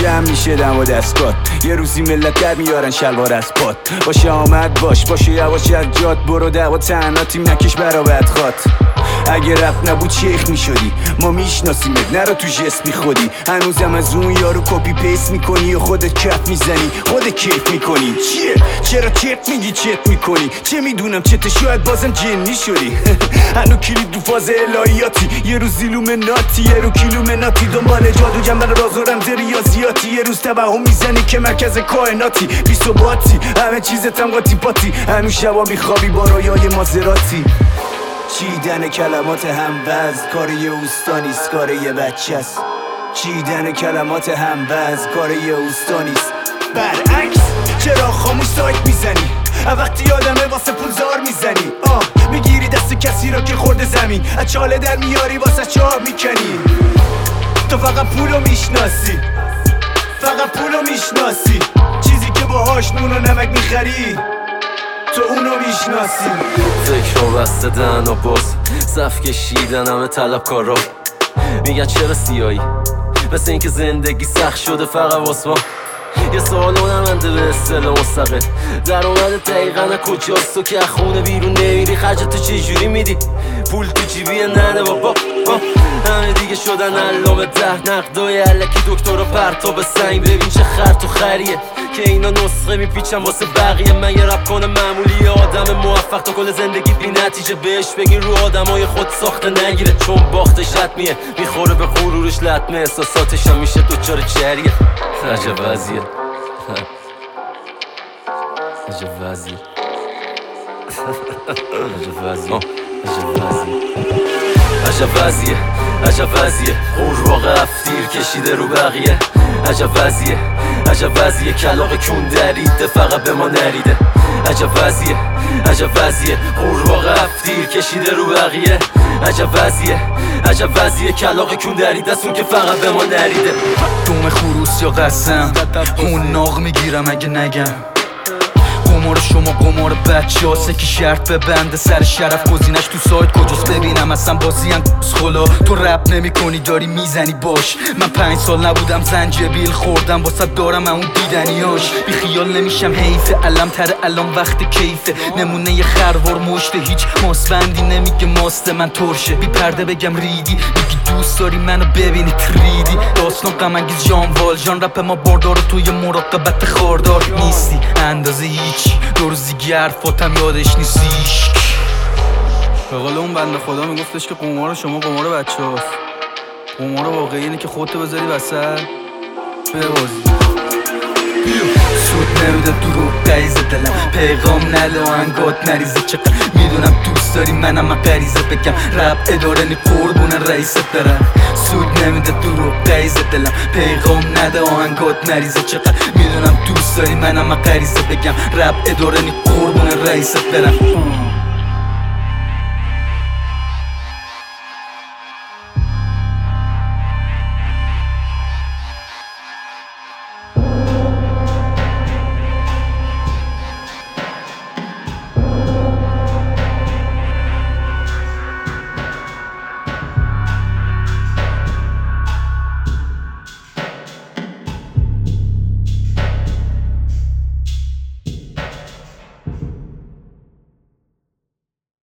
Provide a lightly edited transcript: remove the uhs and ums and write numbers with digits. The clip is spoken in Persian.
جمع میشه دم و دستگات، یه روزی ملت در میارن شلوار از پات. باشه آمد باش، باشه یواش از جات برو، دعوا تنها تیم نکش برابد خواد. اگه رپ نبود شیخ میشدی، ما میشناسیمت نرا تو جست میخودی. هنوزم از اون یارو کپی پیست میکنی و خودت کف میزنی، خودت کیف میکنی. چیه؟ چرا چت میگی چت میکنی؟ چه میدونم چت، شاید بازم جنی شدی. هنو کلید تو فاز الهیاتی، یه روز ایلومیناتی، یه رو کیلومیناتی. دنبال جادو جنبل راز و رمز ریاضیاتی، یه روز توهم میزنی که مرکز کائناتی. بی ثباتی همه چیزتم قاطی پاتی، هنو شبا میخوابی با رویای مازراتی. چیدن کلمات هموز کار یه اوستانیست، کار یه بچه است. چیدن کلمات هموز کار یه اوستانیست. برعکس چرا خاموش سایت میزنی؟ وقتی آدمه واسه پول زار میزنی. میگیری دست کسی را که خورده زمین، از چاله در میاری واسه چاه میکنی. تو فقط پولو میشناسی، فقط پولو میشناسی. چیزی که باهاش نون و نمک میخری تو اونو میشناسی. فکر رو بسته دهن و باز، صف کشیدن همه طلبکارا. میگن چرا سیایی؟ مثل اینکه زندگی سخت شده فقط واسه ما. یه سوال هنرمنده به اصطلاح مستقل، در اومده دقیقا کجاست؟ تو که خونه بیرون نمیری، خرجت تو چجوری میدی؟ پول تو جیبیه نده بابا. همه دیگه شدن علامه ده، نقدای علکی دکتر پرتاب سنگ. ببین چه خر تو خریه که اینا نسخه میپیچن واسه بقیه. من یه رپ کنه معمولی آدم موفق تا کل زندگی بی نتیجه بهش بگین رو آدمای خود ساخته نگیره، چون باختش حتمیه میخوره به غرورش لطمه، احساساتش هم میشه دوچار جریه. عجب وضعیه، عجب وضعیه، عجب وضعیه، عجب وضعیه، عجب وضعیه. قورباغه افتیر کشیده رو بقیه. عجب وضعیه، عجب وضعیه. کلاغ کون دریده فقط به ما نریده. عجب وضعیه، عجب وضعیه. قورباغه افتیر کشیده رو بقیه. عجب وضعیه، عجب وضعیه. کلاغ کون دریده است اون که فقط به ما نریده. دوم خروس یا قسم اون ناغ میگیرم اگه نگم. قمار شما قمار بچه هاسته که شرط ببنده سر شرف. گزینش تو سایت کجاست ببینم اصلا بازی هم خلا. تو رپ نمی کنی داری میزنی باش. من 5 سال نبودم زنجبیل خوردم واسه دارم اون دیدنیاش. بی خیال نمیشم حیفه، علم تر الان وقت کیفه. نمونه یه خروار مشته هیچ ماسبندی نمیگه ماسته من ترشه. بی پرده بگم ریدی میگی دوست داری منو ببینی تریدی. داستان غم انگیز جانوال جان رپ ما باردار توی مراقبت خاردار نیستی اندازه هیچ. دو روزی گرفاتم یادش نیستیش. به قول اون بنده خدا میگفتش که قمار شما قمار بچه هاست. قمار واقعی اینه که خودتو بذاری وسط ببازی. سود نمیده دروغ قیزه دلم، پیغام نده و انگات نریزه. چقدر میدونم دوست داری منم غریزه بگم رپ اداره نی قربون رئیست برم. سود نمیده دروغ قیزه دلم، پیغام نده و انگات نریزه. چقدر میدونم دوست داری منم غریزه بگم رپ اداره نی قربون رئیست برم.